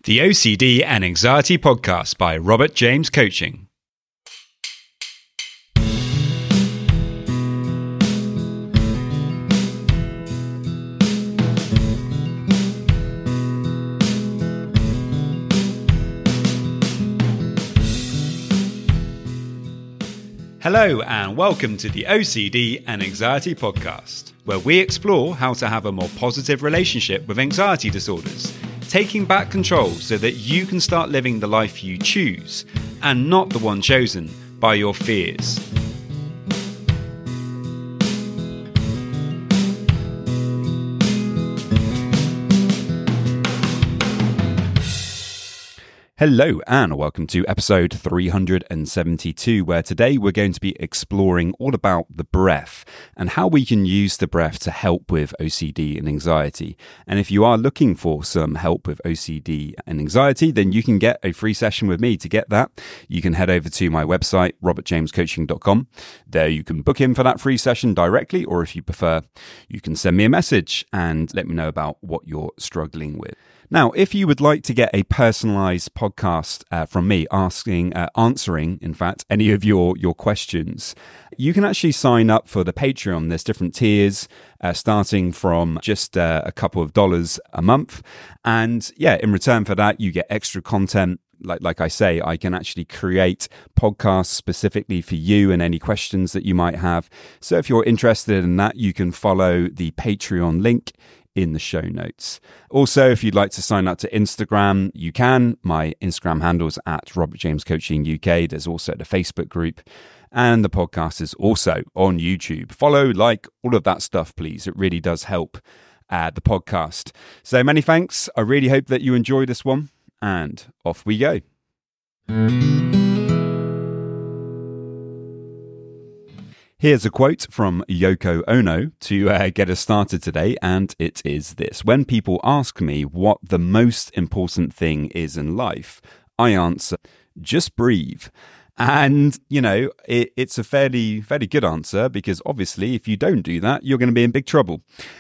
The OCD and Anxiety Podcast by Robert James Coaching. Hello and welcome to the OCD and Anxiety Podcast, where we explore how to have a more positive relationship with anxiety disorders, taking back control so that you can start living the life you choose and not the one chosen by your fears. Hello and welcome to episode 372, where today we're going to be exploring all about the breath and how we can use the breath to help with OCD and anxiety. And if you are looking for some help with OCD and anxiety, then you can get a free session with me. To get that, you can head over to my website, robertjamescoaching.com. There you can book in for that free session directly, or if you prefer, you can send me a message and let me know about what you're struggling with. Now, if you would like to get a personalized podcast from me answering, in fact, any of your questions, you can actually sign up for the Patreon. There's different tiers starting from just a couple of dollars a month. And yeah, in return for that, you get extra content. Like I say, I can actually create podcasts specifically for you and any questions that you might have. So if you're interested in that, you can follow the Patreon link in the show notes. Also, if you'd like to sign up to Instagram, you can. My Instagram handle's at Robert James Coaching UK. There's also the Facebook group, and the podcast is also on YouTube. Follow, like, all of that stuff, please. It really does help the podcast. So many thanks. I really hope that you enjoy this one, and off we go. Here's a quote from Yoko Ono to get us started today, and it is this. When people ask me what the most important thing is in life, I answer, just breathe. And, you know, it's a fairly good answer, because obviously if you don't do that, you're going to be in big trouble.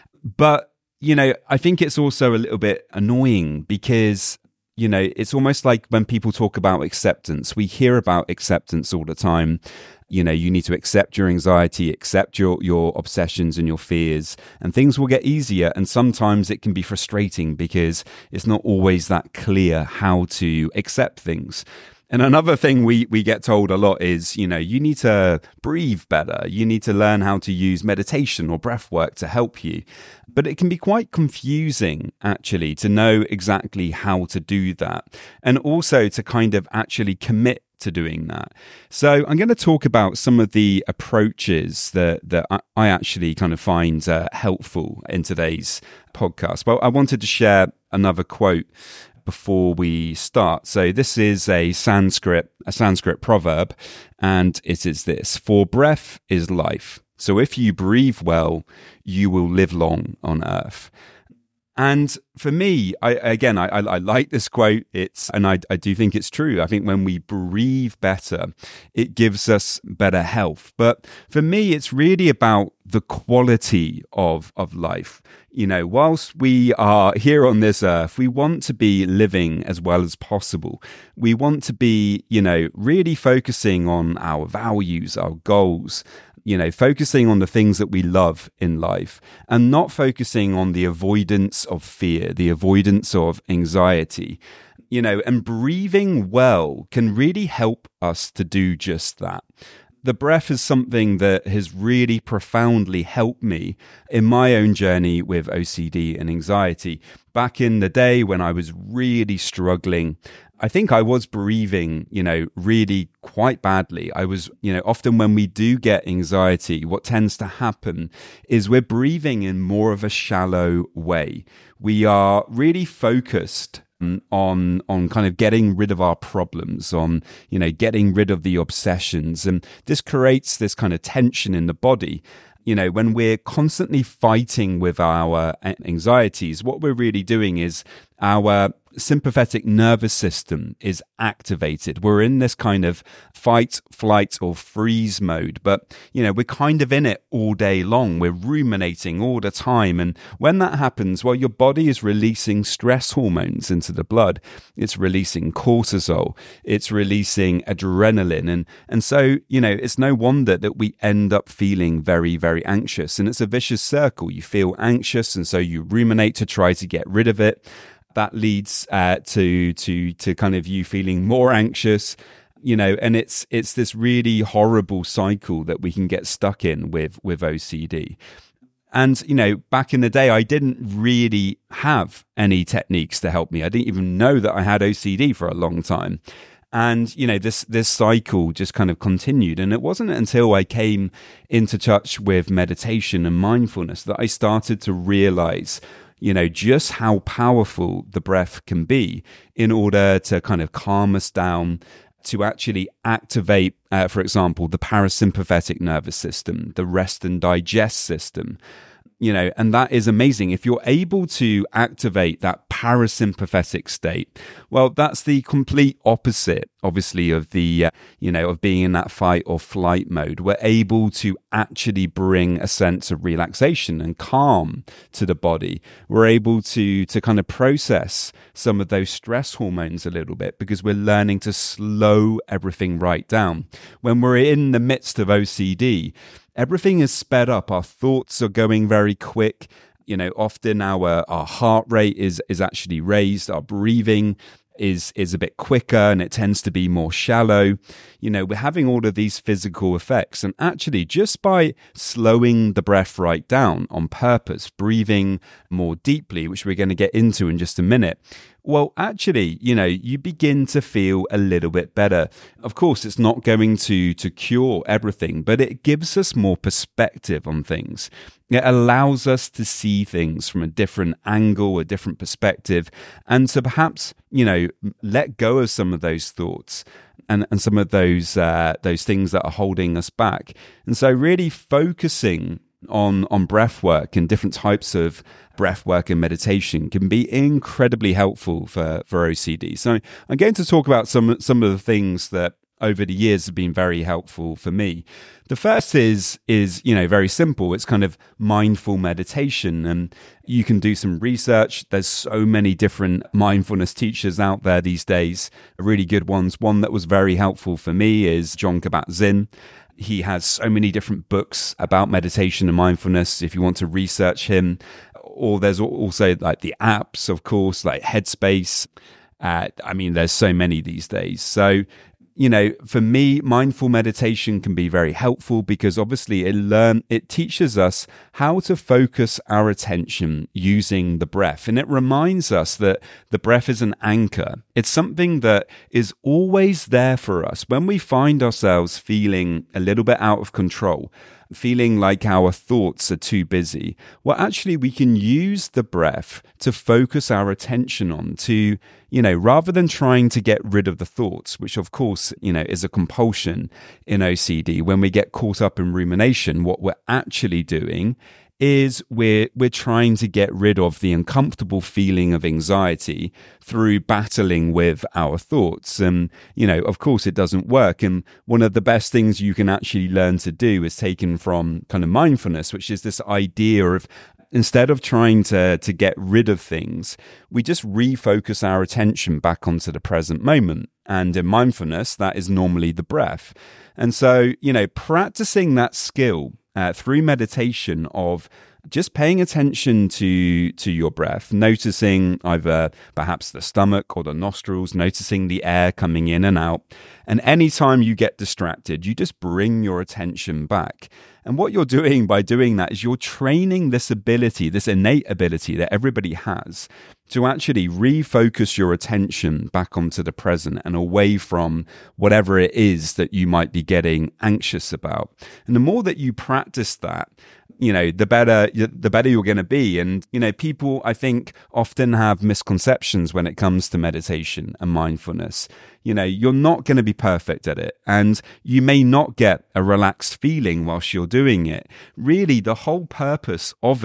But, you know, I think it's also a little bit annoying because, you know, it's almost like when people talk about acceptance, we hear about acceptance all the time. You know, you need to accept your anxiety, accept your obsessions and your fears, and things will get easier. And sometimes it can be frustrating because it's not always that clear how to accept things. And another thing we get told a lot is, you know, you need to breathe better. You need to learn how to use meditation or breath work to help you. But it can be quite confusing, actually, to know exactly how to do that, and also to kind of actually commit to doing that. So I'm going to talk about some of the approaches that I actually kind of find helpful in today's podcast. Well, I wanted to share another quote before we start. So this is a Sanskrit proverb, and it is this: for breath is life. So if you breathe well, you will live long on earth. And for me, I like this quote. I do think it's true. I think when we breathe better, it gives us better health. But for me, it's really about the quality of life. You know, whilst we are here on this earth, we want to be living as well as possible. We want to be, you know, really focusing on our values, our goals, you know, focusing on the things that we love in life, and not focusing on the avoidance of fear, the avoidance of anxiety, you know, and breathing well can really help us to do just that. The breath is something that has really profoundly helped me in my own journey with OCD and anxiety. Back in the day when I was really struggling, I think I was breathing, you know, really quite badly. I was, you know, often when we do get anxiety, what tends to happen is we're breathing in more of a shallow way. We are really focused on kind of getting rid of our problems, on, you know, getting rid of the obsessions. And this creates this kind of tension in the body. You know, when we're constantly fighting with our anxieties, what we're really doing is our sympathetic nervous system is activated. We're in this kind of fight, flight, or freeze mode, but we're kind of in it all day long. We're ruminating all the time. And when that happens, well, your body is releasing stress hormones into the blood. It's releasing cortisol. It's releasing adrenaline. And so, it's no wonder that we end up feeling very, very anxious. And it's a vicious circle. You feel anxious, and so you ruminate to try to get rid of it. That leads to kind of you feeling more anxious, and it's this really horrible cycle that we can get stuck in with OCD. And, back in the day, I didn't really have any techniques to help me. I didn't even know that I had OCD for a long time. And, this cycle just kind of continued. And it wasn't until I came into touch with meditation and mindfulness that I started to realize just how powerful the breath can be in order to kind of calm us down, to actually activate, for example, the parasympathetic nervous system, the rest and digest system. And that is amazing. If you're able to activate that parasympathetic state, well, that's the complete opposite, obviously, of the, of being in that fight or flight mode. We're able to actually bring a sense of relaxation and calm to the body. We're able to kind of process some of those stress hormones a little bit because we're learning to slow everything right down. When we're in the midst of OCD, everything is sped up. Our thoughts are going very quick. Often our heart rate is actually raised. Our breathing is a bit quicker, and it tends to be more shallow. We're having all of these physical effects. And actually, just by slowing the breath right down on purpose, breathing more deeply, which we're going to get into in just a minute, well, actually, you begin to feel a little bit better. Of course, it's not going to cure everything, but it gives us more perspective on things. It allows us to see things from a different angle, a different perspective, and to perhaps, let go of some of those thoughts and some of those things that are holding us back. And so really focusing on breath work and different types of breath work and meditation can be incredibly helpful for OCD. So I'm going to talk about some of the things that over the years have been very helpful for me. The first is very simple. It's kind of mindful meditation, and you can do some research. There's so many different mindfulness teachers out there these days, really good ones. One that was very helpful for me is Jon Kabat-Zinn. He has so many different books about meditation and mindfulness if you want to research him. Or there's also like the apps, of course, like Headspace. There's so many these days. So, for me, mindful meditation can be very helpful because obviously it teaches us how to focus our attention using the breath. And it reminds us that the breath is an anchor. It's something that is always there for us when we find ourselves feeling a little bit out of control, feeling like our thoughts are too busy. Well, actually, we can use the breath to focus our attention on to, rather than trying to get rid of the thoughts, which of course, is a compulsion in OCD. When we get caught up in rumination, what we're actually doing is we're trying to get rid of the uncomfortable feeling of anxiety through battling with our thoughts. And, of course it doesn't work. And one of the best things you can actually learn to do is taken from kind of mindfulness, which is this idea of instead of trying to get rid of things, we just refocus our attention back onto the present moment. And in mindfulness, that is normally the breath. And so, practicing that skill through meditation of just paying attention to your breath, noticing either perhaps the stomach or the nostrils, noticing the air coming in and out. And anytime you get distracted, you just bring your attention back. And what you're doing by doing that is you're training this ability, this innate ability that everybody has, to actually refocus your attention back onto the present and away from whatever it is that you might be getting anxious about. And the more that you practice that, the better you're going to be. And, people, I think, often have misconceptions when it comes to meditation and mindfulness. You're not going to be perfect at it, and you may not get a relaxed feeling whilst you're doing it. Really, the whole purpose of it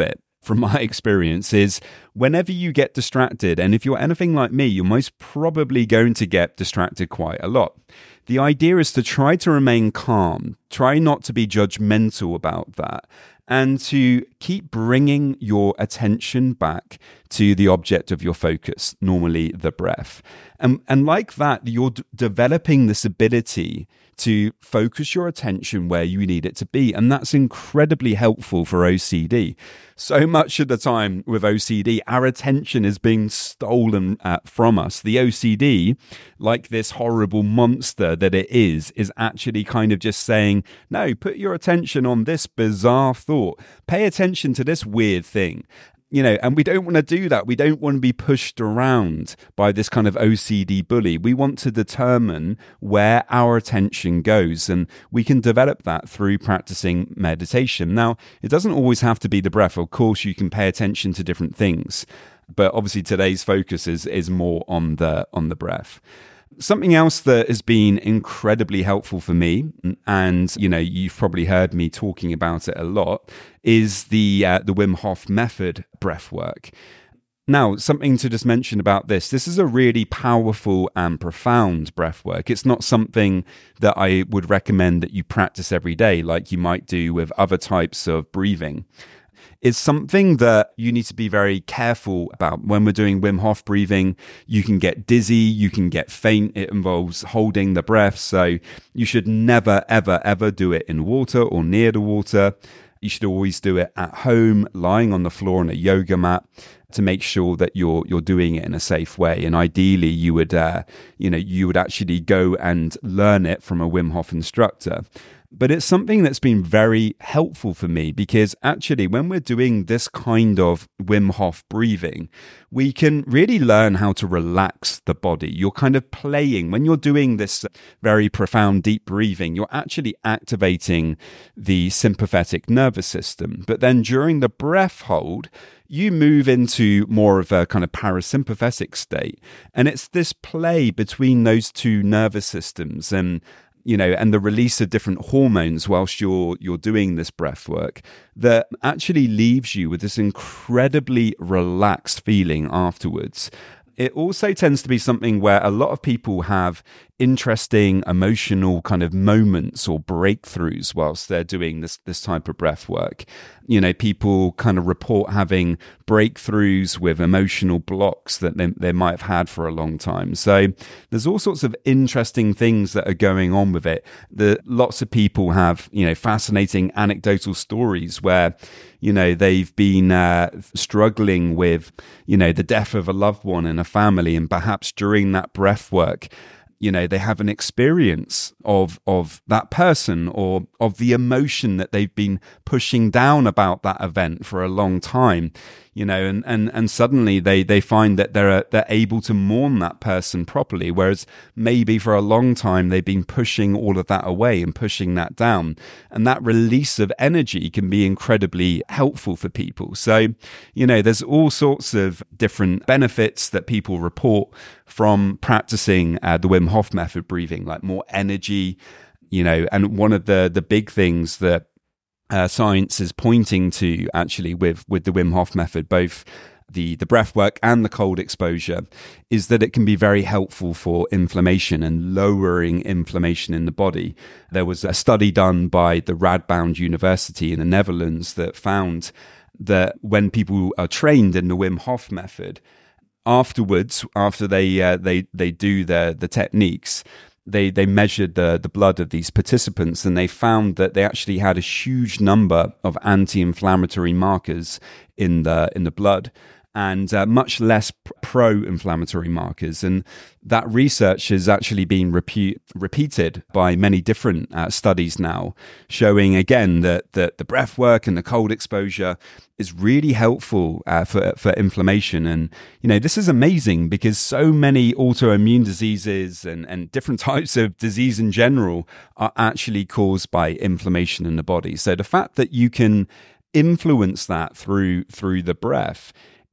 from my experience, is whenever you get distracted, and if you're anything like me, you're most probably going to get distracted quite a lot. The idea is to try to remain calm, try not to be judgmental about that, and to keep bringing your attention back to the object of your focus, normally the breath. And like that, you're developing this ability to focus your attention where you need it to be. And that's incredibly helpful for OCD. So much of the time with OCD, our attention is being stolen from us. The OCD, like this horrible monster that it is actually kind of just saying, no, put your attention on this bizarre thought. Pay attention to this weird thing. And we don't want to do that. We don't want to be pushed around by this kind of OCD bully. We want to determine where our attention goes, and we can develop that through practicing meditation. Now, it doesn't always have to be the breath. Of course, you can pay attention to different things, but obviously today's focus is more on the breath. Something else that has been incredibly helpful for me, and you've probably heard me talking about it a lot, is the Wim Hof method breath work. Now, something to just mention about this is a really powerful and profound breath work. It's not something that I would recommend that you practice every day like you might do with other types of breathing. It's something that you need to be very careful about. When we're doing Wim Hof breathing, you can get dizzy, you can get faint. It involves holding the breath. So you should never, ever, ever do it in water or near the water. You should always do it at home, lying on the floor on a yoga mat, to make sure that you're doing it in a safe way. And ideally, you would actually go and learn it from a Wim Hof instructor. But it's something that's been very helpful for me, because actually when we're doing this kind of Wim Hof breathing, we can really learn how to relax the body. You're kind of playing. When you're doing this very profound deep breathing, you're actually activating the sympathetic nervous system. But then during the breath hold, you move into more of a kind of parasympathetic state. And it's this play between those two nervous systems and the release of different hormones whilst you're doing this breath work that actually leaves you with this incredibly relaxed feeling afterwards. It also tends to be something where a lot of people have interesting emotional kind of moments or breakthroughs whilst they're doing this type of breath work. People kind of report having breakthroughs with emotional blocks that they might have had for a long time. So there's all sorts of interesting things that are going on with it. Lots of people have, fascinating anecdotal stories where, they've been struggling with, the death of a loved one in a family, and perhaps during that breath work, they have an experience of that person or of the emotion that they've been pushing down about that event for a long time, and suddenly they find that they're able to mourn that person properly, whereas maybe for a long time they've been pushing all of that away and pushing that down. And that release of energy can be incredibly helpful for people. So, there's all sorts of different benefits that people report from practicing the Wim Hof method breathing, like more energy, and one of the big things that science is pointing to actually with the Wim Hof method, both the breath work and the cold exposure, is that it can be very helpful for inflammation and lowering inflammation in the body. There was a study done by the Radboud University in the Netherlands that found that when people are trained in the Wim Hof method, afterwards, after they do the techniques, they measured the blood of these participants, and they found that they actually had a huge number of anti-inflammatory markers in the blood, and much less pro-inflammatory markers. And that research has actually been repeated by many different studies now, showing again that the breath work and the cold exposure is really helpful for inflammation. And, this is amazing because so many autoimmune diseases and different types of disease in general are actually caused by inflammation in the body. So the fact that you can influence that through the breath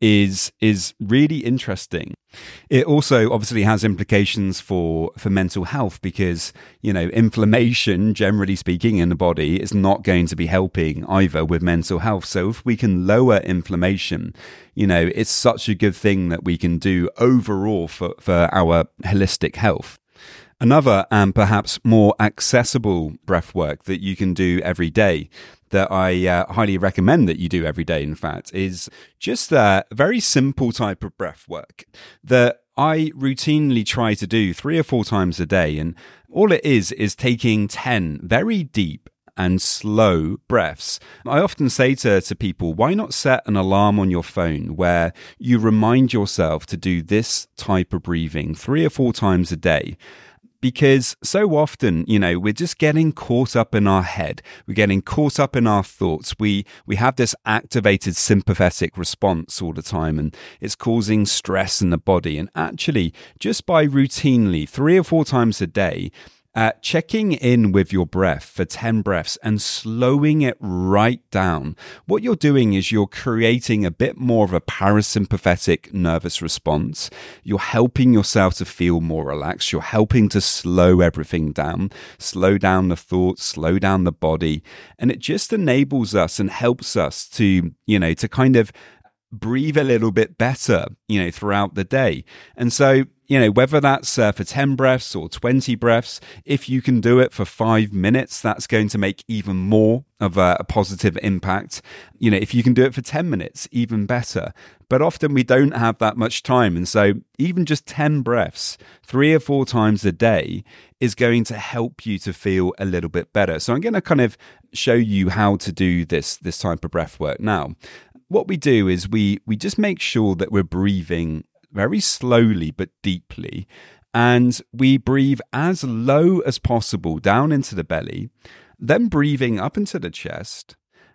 is really interesting. It also obviously has implications for mental health because, inflammation, generally speaking, in the body is not going to be helping either with mental health. So if we can lower inflammation, it's such a good thing that we can do overall for our holistic health. Another and perhaps more accessible breath work that you can do every day that I highly recommend that you do every day, in fact, is just a very simple type of breath work that I routinely try to do 3 or 4 times a day. And all it is taking 10 very deep and slow breaths. I often say to people, why not set an alarm on your phone where you remind yourself to do this type of breathing 3 or 4 times a day? Because so often, we're just getting caught up in our head. We're getting caught up in our thoughts. We have this activated sympathetic response all the time, and it's causing stress in the body. And actually, just by routinely 3 or 4 times a day, checking in with your breath for 10 breaths and slowing it right down. What you're doing is you're creating a bit more of a parasympathetic nervous response. You're helping yourself to feel more relaxed. You're helping to slow everything down, slow down the thoughts, slow down the body. And it just enables us and helps us to, to kind of breathe a little bit better, throughout the day. And so, whether that's for 10 breaths or 20 breaths, if you can do it for 5 minutes, that's going to make even more of a positive impact. If you can do it for 10 minutes, even better. But often we don't have that much time. And so even just 10 breaths 3 or 4 times a day is going to help you to feel a little bit better. So I'm going to kind of show you how to do this type of breath work. Now, what we do is we just make sure that we're breathing very slowly but deeply, and we breathe as low as possible down into the belly, then breathing up into the chest,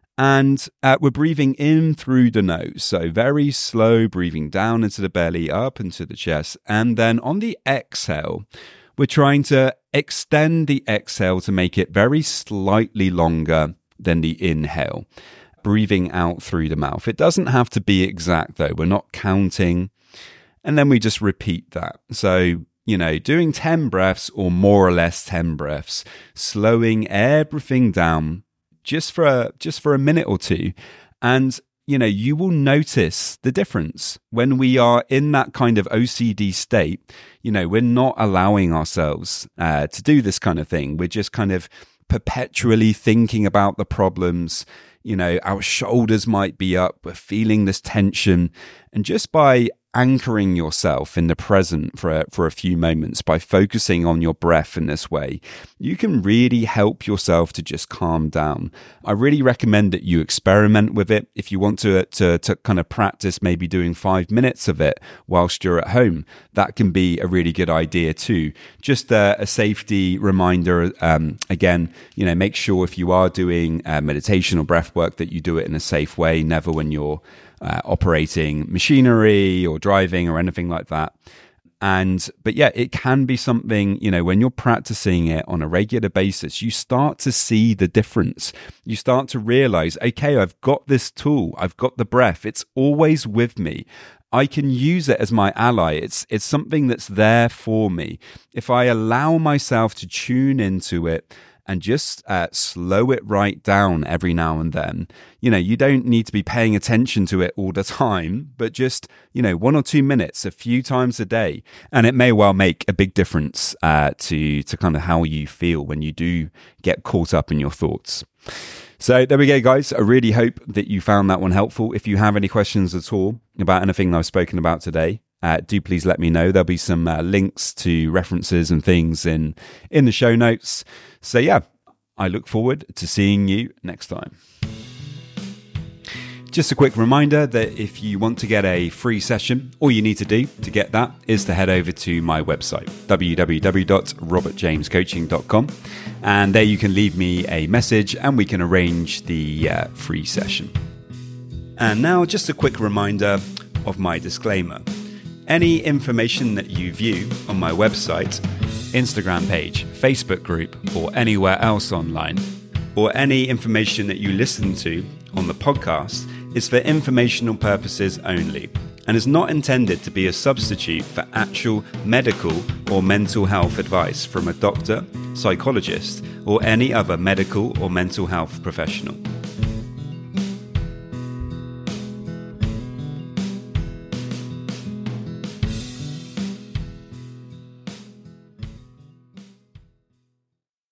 and we're breathing in through the nose. So very slow breathing down into the belly, up into the chest, and then on the exhale, we're trying to extend the exhale to make it very slightly longer than the inhale, breathing out through the mouth. It doesn't have to be exact though. We're not counting. And then we just repeat that. So, doing 10 breaths or more or less 10 breaths, slowing everything down just for a minute or two. And, you will notice the difference when we are in that kind of OCD state. We're not allowing ourselves to do this kind of thing. We're just kind of perpetually thinking about the problems. Our shoulders might be up. We're feeling this tension. And just by anchoring yourself in the present for a few moments, by focusing on your breath in this way, you can really help yourself to just calm down. I really recommend that you experiment with it. If you want to kind of practice maybe doing 5 minutes of it whilst you're at home, that can be a really good idea too. Just a safety reminder, again, make sure if you are doing meditation or breath work that you do it in a safe way, never when you're operating machinery or driving or anything like that. But yeah, it can be something, when you're practicing it on a regular basis, you start to see the difference. You start to realize, okay, I've got this tool. I've got the breath. It's always with me. I can use it as my ally. It's something that's there for me. If I allow myself to tune into it and just slow it right down every now and then. You don't need to be paying attention to it all the time, but just, 1 or 2 minutes, a few times a day. And it may well make a big difference to kind of how you feel when you do get caught up in your thoughts. So there we go, guys. I really hope that you found that one helpful. If you have any questions at all about anything I've spoken about today, do please let me know. There'll be some links to references and things in the show notes. So yeah, I look forward to seeing you next time. Just a quick reminder that if you want to get a free session, all you need to do to get that is to head over to my website, www.robertjamescoaching.com. And there you can leave me a message and we can arrange the free session. And now just a quick reminder of my disclaimer. Any information that you view on my website, Instagram page, Facebook group, or anywhere else online, or any information that you listen to on the podcast is for informational purposes only. and is not intended to be a substitute for actual medical or mental health advice from a doctor, psychologist, or any other medical or mental health professional.